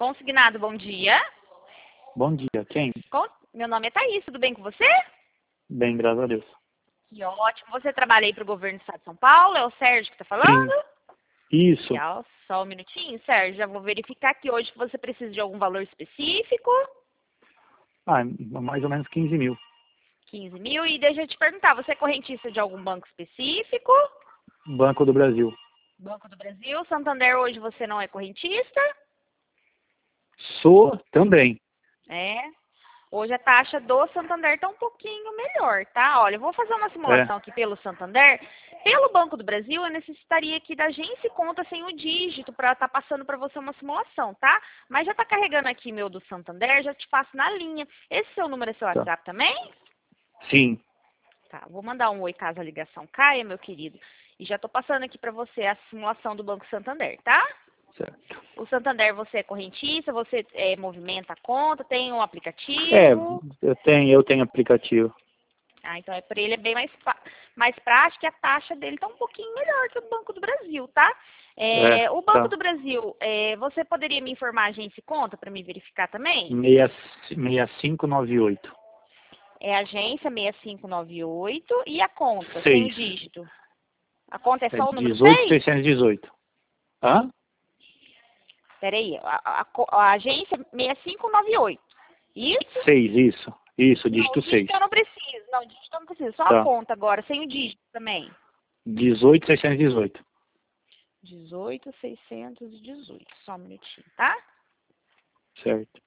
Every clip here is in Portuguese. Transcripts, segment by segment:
Consignado, bom dia. Bom dia, quem? Meu nome é Thaís, tudo bem com você? Bem, graças a Deus. Que ótimo. Você trabalha aí para o governo do estado de São Paulo? É o Sérgio que está falando? Sim, isso. Legal. Só um minutinho, Sérgio. Já vou verificar aqui hoje que você precisa de algum valor específico. Mais ou menos 15 mil. 15 mil. E deixa eu te perguntar, você é correntista de algum banco específico? Banco do Brasil. Banco do Brasil. Santander, hoje você não é correntista? Sou também. É. Hoje a taxa do Santander está um pouquinho melhor, tá? Olha, eu vou fazer uma simulação aqui pelo Santander. Pelo Banco do Brasil, eu necessitaria aqui da agência e conta sem o dígito para estar passando para você uma simulação, tá? Mas já está carregando aqui meu do Santander, já te passo na linha. Esse seu número é seu Tá. WhatsApp também? Sim. Tá, vou mandar um oi caso a ligação caia, meu querido. E já estou passando aqui para você a simulação do Banco Santander, tá? Certo. O Santander, você é correntista, você movimenta a conta, tem um aplicativo? Eu tenho aplicativo. Ah, então para ele é bem mais prático e a taxa dele está um pouquinho melhor que o Banco do Brasil, tá? O Banco do Brasil, você poderia me informar a agência e conta para me verificar também? 6598. É a agência 6598 e a conta, 6. sem o dígito. A conta é só o número 6? 18618. Hã? Peraí, a agência 6598. Isso? 6, isso. Isso, Não, dígito o dígito 6. eu não preciso. Não, o dígito eu não preciso. Só Tá. a conta agora, sem o dígito também. 18618. 18618. Só um minutinho, tá? Certo.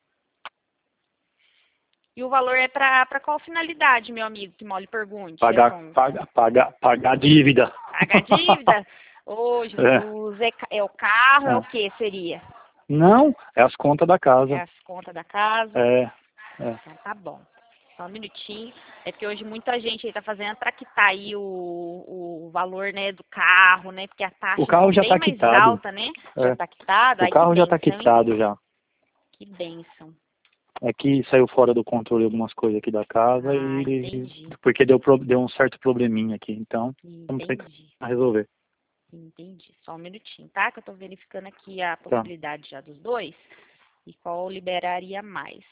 E o valor é para qual finalidade, meu amigo, que mal lhe pergunte? Pagar dívida. Pagar dívida? Ô, Jesus, é o carro, é o que seria? Não, é as contas da casa. É as contas da casa? Então tá bom. Só um minutinho. É porque hoje muita gente aí tá fazendo para quitar aí o valor, né, do carro, né? Porque a taxa O carro é já bem tá mais quitado. alta, né? Já tá quitado. O Ai, carro que já tá bênção, hein? quitado já. Que bênção. É que saiu fora do controle algumas coisas aqui da casa Entendi. porque deu um certo probleminha aqui. Então, vamos ter que resolver. Entendi. Só um minutinho, tá? Que eu tô verificando aqui a possibilidade já dos dois e qual liberaria mais.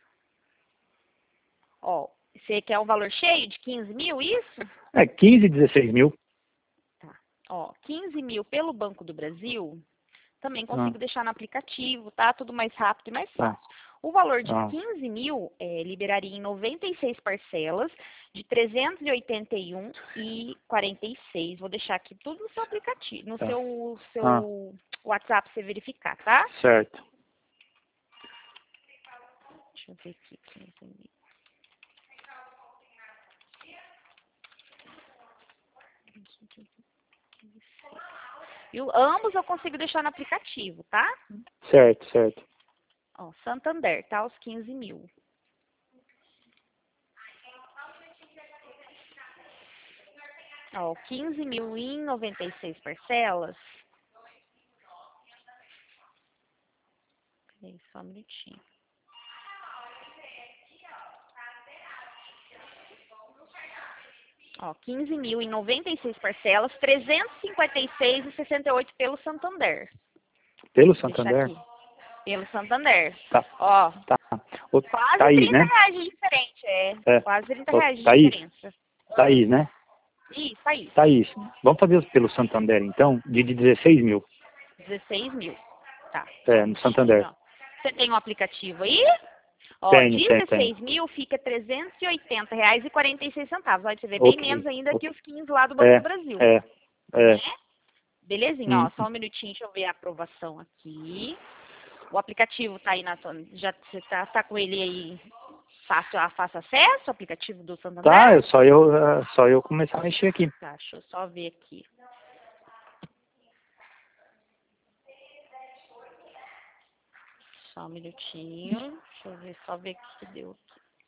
Ó, você quer um valor cheio de 15 mil, isso? 15, 16 mil. Tá. Ó, 15 mil pelo Banco do Brasil, também consigo deixar no aplicativo, tá? Tudo mais rápido e mais fácil. O valor de 15 mil liberaria em 96 parcelas de 381,46. Vou deixar aqui tudo no seu aplicativo, no seu WhatsApp pra você verificar, tá? Certo. Deixa eu ver aqui. 15 mil. E ambos eu consigo deixar no aplicativo, tá? Certo, certo. Ó, Santander, tá? Os 15 mil. Ó, 15 mil em 96 parcelas. Peraí, só um minutinho. Ó, 15 mil em 96 parcelas, 356,68 pelo Santander. Pelo Vou Santander? aqui. Pelo Santander. Tá. Ó, Tá. quase Thaís, 30 né? reais de diferente, quase 30 reais de Thaís? diferença. Thaís, né? Isso, Thaís. Thaís, vamos fazer pelo Santander, então, de 16 mil. 16 mil. Tá. No Santander. Você tem um aplicativo aí? Ó, Tenho. 16 mil fica R$380,46. Olha, você vê bem menos ainda que os 15 lá do Banco do Brasil. Né? Belezinha, ó, só um minutinho, deixa eu ver a aprovação aqui. O aplicativo tá aí já você tá com ele aí fácil acesso, o aplicativo do Santander? Tá, só eu começar a mexer aqui. Tá, deixa eu só ver aqui. Só um minutinho, deixa eu ver, só ver o que deu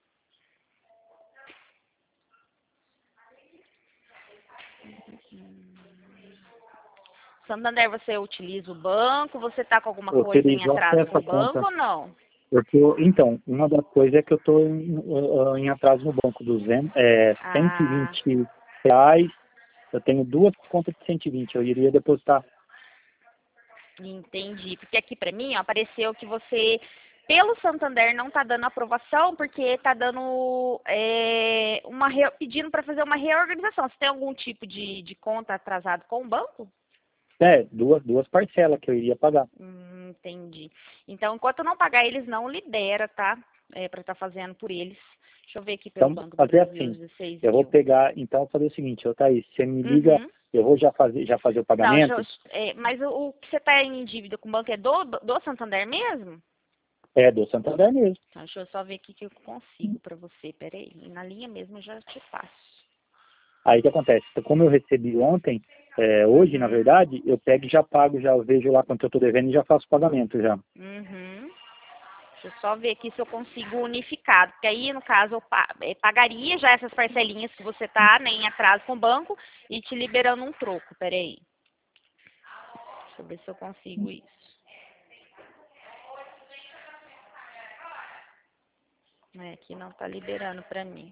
aqui. Santander, você utiliza o banco? Você tá com alguma coisa em atraso com o banco ou não? Então, uma das coisas é que eu estou em atraso no banco, 120 reais. Eu tenho duas contas de 120, eu iria depositar. Entendi. Porque aqui pra mim, ó, apareceu que você, pelo Santander, não tá dando aprovação, porque tá dando pedindo para fazer uma reorganização. Você tem algum tipo de conta atrasado com o banco? Duas parcelas que eu iria pagar. Entendi. Então, enquanto não pagar, eles não libera, tá? Para estar fazendo por eles. Deixa eu ver aqui pelo Então, Banco do fazer Brasil, assim, 16 eu vou mil. pegar, então, fazer o seguinte, Thaís, você me liga, Uhum. eu vou já fazer o Não, pagamento? mas o que você está em dívida com o banco é do Santander mesmo? É, do Santander mesmo. Então, deixa eu só ver aqui que eu consigo para você. Peraí, na linha mesmo eu já te passo. Aí o que acontece? Como eu recebi ontem, hoje, na Uhum. verdade, eu pego e já pago, já vejo lá quanto eu estou devendo e já faço o pagamento já. Uhum. Deixa eu só ver aqui se eu consigo unificado. Porque aí, no caso, eu pagaria já essas parcelinhas que você tá, né, em atraso com o banco e te liberando um troco. Peraí. Deixa eu ver se eu consigo isso. Aqui não tá liberando pra mim.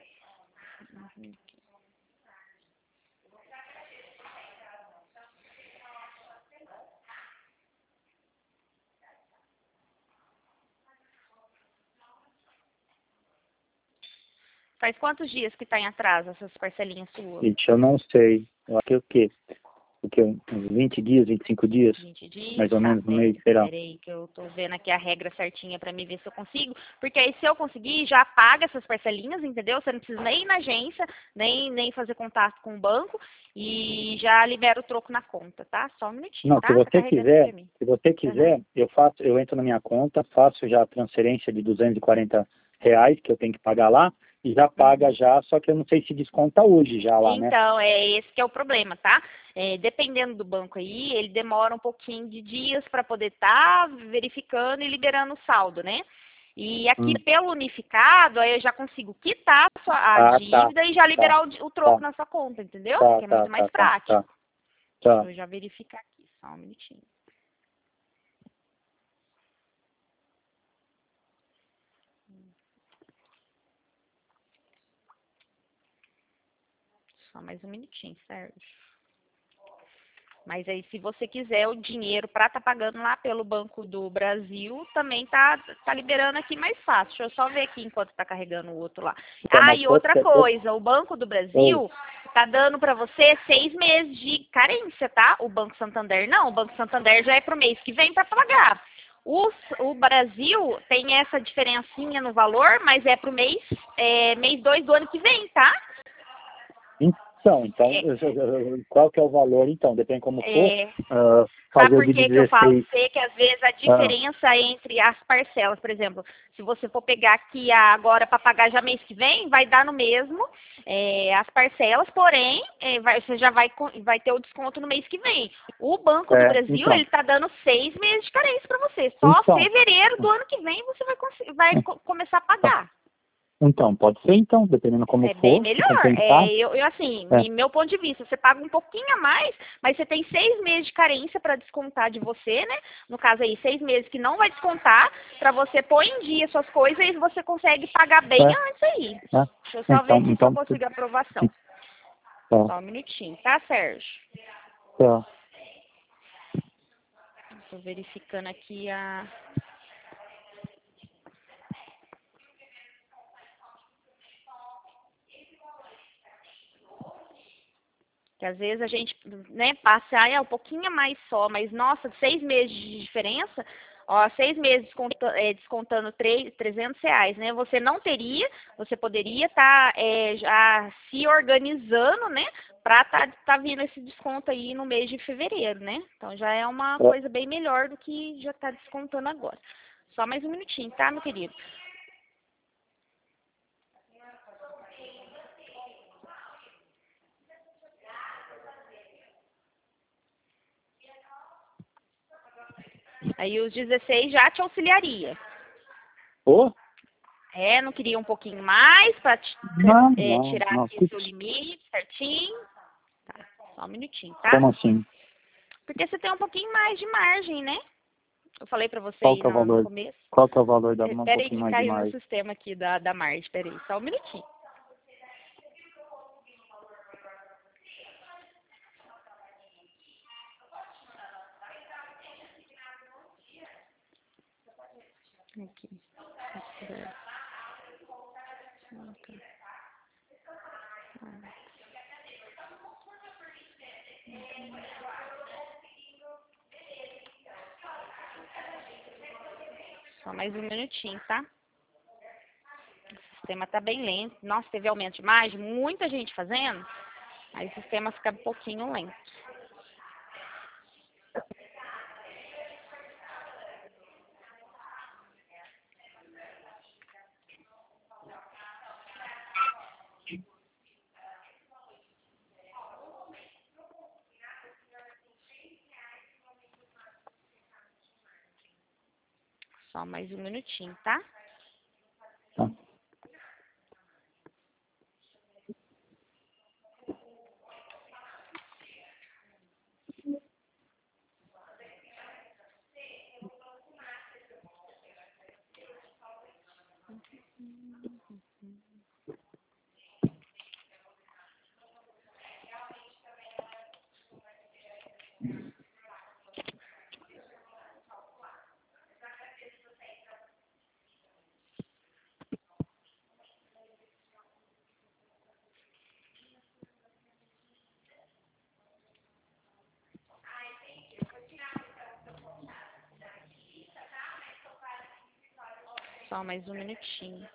Faz quantos dias que tá em atraso essas parcelinhas suas? Gente, eu não sei. Eu acho que é o quê? Uns 20 dias, 25 dias? 20 dias? Mais ou Tá, menos no mês, será? peraí, que eu tô vendo aqui a regra certinha pra me ver se eu consigo. Porque aí se eu conseguir, já paga essas parcelinhas, entendeu? Você não precisa nem ir na agência, nem fazer contato com o banco e já libera o troco na conta, tá? Só um minutinho, Não, tá? Tá carregando aqui pra mim. se você Aham. quiser, eu entro na minha conta, faço já a transferência de R$ 240 que eu tenho que pagar lá, e já paga Uhum. já, só que eu não sei se desconta hoje já lá, né? Então, é esse que é o problema, tá? Dependendo do banco aí, ele demora um pouquinho de dias para poder estar verificando e liberando o saldo, né? E aqui Hum. pelo unificado, aí eu já consigo quitar a Ah, tá, dívida e já tá, liberar o troco tá, na sua conta, entendeu? tá, Que é tá, muito mais tá, tá, tá, prático. Deixa tá. eu já verificar aqui, só um minutinho. Só mais um minutinho, Sérgio. Mas aí, se você quiser o dinheiro para estar pagando lá pelo Banco do Brasil, também tá liberando aqui mais fácil. Deixa eu só ver aqui enquanto está carregando o outro lá. Então, mas E outra coisa, o Banco do oi. Brasil tá dando para você 6 meses de carência, tá? O Banco Santander não. O Banco Santander já é pro mês que vem para pagar. O Brasil tem essa diferencinha no valor, mas é pro mês 2 do ano que vem, tá? Então, É, qual que é o valor, então? Depende como for, é, Sabe fazer por de que que eu falo pra 16. você que às vezes a Ah, diferença entre as parcelas, por exemplo, se você for pegar aqui agora para pagar já mês que vem, vai dar no mesmo as parcelas, porém você já vai ter o desconto no mês que vem. O Banco do Brasil ele está dando 6 meses de carência para você. Só então, fevereiro do ano que vem você começar a pagar. então, pode ser então, dependendo como É bem for, se melhor. compensar. Eu assim, É, meu ponto de vista, você paga um pouquinho a mais, mas você tem 6 meses de carência para descontar de você, né? No caso aí, 6 meses que não vai descontar, para você pôr em dia suas coisas e você consegue pagar bem é, antes aí. é. Deixa eu só ver aqui se eu consigo aprovação. Tá, Só um minutinho, tá, Sérgio? tá. Estou verificando aqui a. Que às vezes a gente, né, passa um pouquinho a mais só, mas nossa, 6 meses de diferença, ó, 6 meses descontando R$ 300, né? Você poderia estar já se organizando, né, para tá vindo esse desconto aí no mês de fevereiro, né? Então já é uma É. coisa bem melhor do que já tá descontando agora. Só mais um minutinho, tá, meu querido? Aí os 16 já te auxiliaria. Ô? Não queria um pouquinho mais para Não, não, tirar não. aqui o seu limite certinho? Tá, só um minutinho, tá? Como assim? Porque você tem um pouquinho mais de margem, né? Eu falei para você Qual aí que é o no valor? começo. Qual que é o valor da um Pera aí pouquinho que mais de caiu no margem? sistema aqui da margem. Pera aí, só um minutinho. Aqui. Só mais um minutinho, tá? O sistema tá bem lento. Nossa, teve aumento de imagem, muita gente fazendo. Aí o sistema fica um pouquinho lento. Só mais um minutinho, tá? Tá. Só mais um minutinho.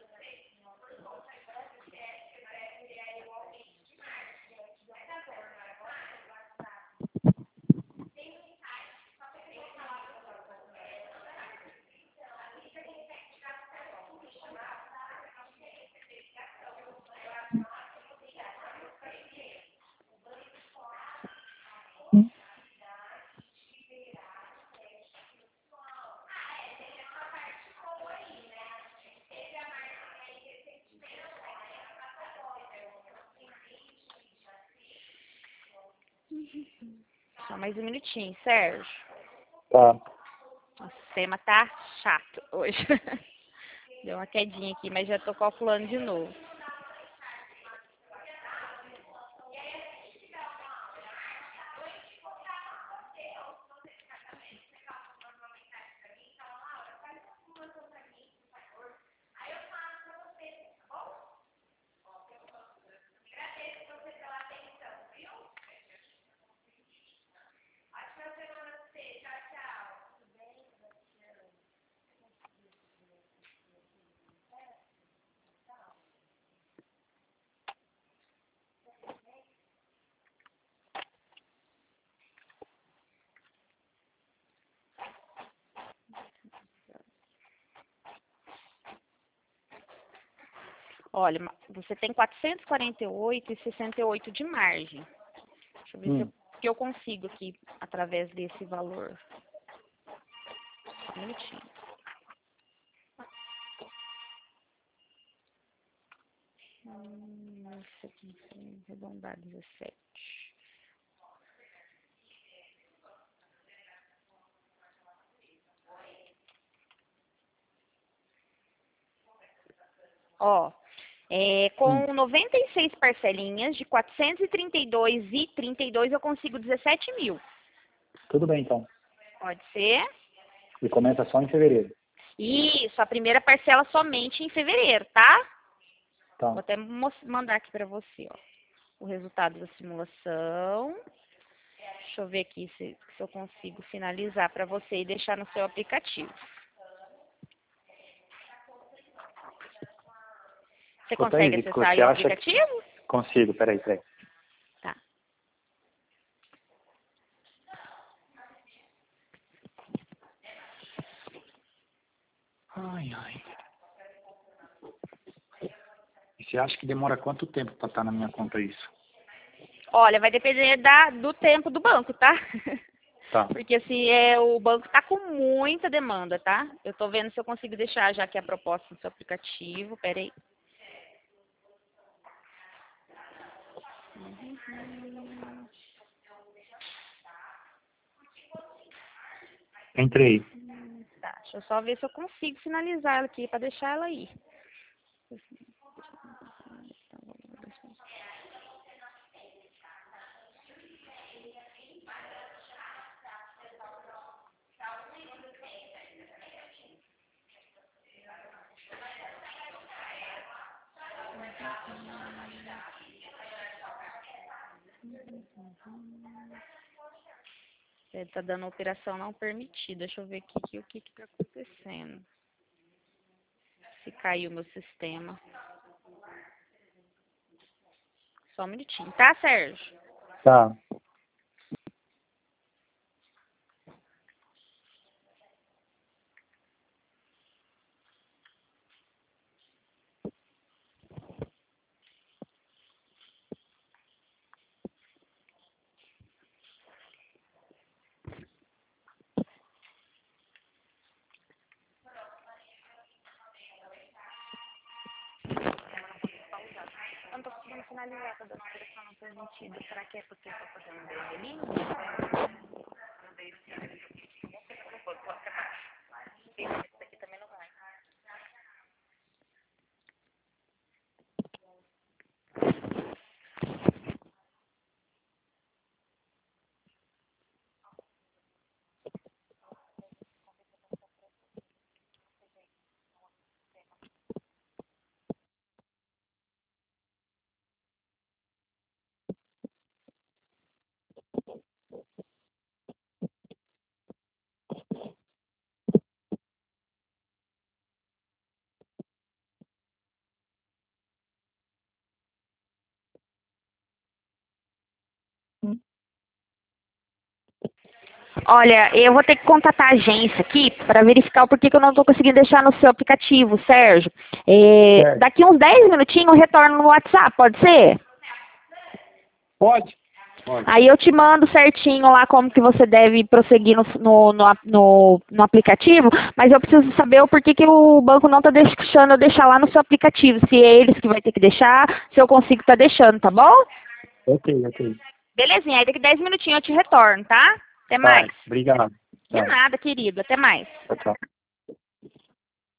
Só mais um minutinho, Sérgio. Tá. O sistema tá chato hoje. Deu uma quedinha aqui, mas já tô calculando de novo. Olha, você tem 448,68 de margem. Deixa eu ver se que eu consigo aqui através desse valor. Só um minutinho. Nossa, aqui, arredondar 17. Ó, com 96 parcelinhas de 432,32 eu consigo 17 mil. Tudo bem, então. Pode ser? E começa só em fevereiro. Isso, a primeira parcela somente em fevereiro, tá? Tá. Vou até mandar aqui pra você, ó. O resultado da simulação. Deixa eu ver aqui se eu consigo finalizar pra você e deixar no seu aplicativo. Você consegue acessar aí o aplicativo? Consigo, peraí. Tá. Ai. E você acha que demora quanto tempo para estar na minha conta isso? Olha, vai depender do tempo do banco, tá? Tá. Porque assim, o banco tá com muita demanda, tá? Eu tô vendo se eu consigo deixar já aqui a proposta no seu aplicativo. Pera aí. Entrei. Tá, deixa eu só ver se eu consigo finalizar ela aqui pra deixar ela aí. Ele tá dando operação não permitida. Deixa eu ver aqui o que tá acontecendo. Se caiu meu sistema. Só um minutinho, tá, Sérgio? Tá. Eu não tô conseguindo finalizar, tá dando operação não permitida. Será que é porque eu tô fazendo vermelhinho? Esse aqui também não vai. Olha, eu vou ter que contatar a agência aqui para verificar o porquê que eu não estou conseguindo deixar no seu aplicativo, Sérgio. Daqui uns 10 minutinhos eu retorno no WhatsApp, pode ser? Pode? Pode. Aí eu te mando certinho lá como que você deve prosseguir no aplicativo, mas eu preciso saber o porquê que o banco não está deixando eu deixar lá no seu aplicativo. Se é eles que vai ter que deixar, se eu consigo estar deixando, tá bom? Ok, ok. Belezinha, aí daqui 10 minutinhos eu te retorno, tá? Até Tá, mais. obrigado. De Tá. nada, querido. Até mais. Tchau, tchau.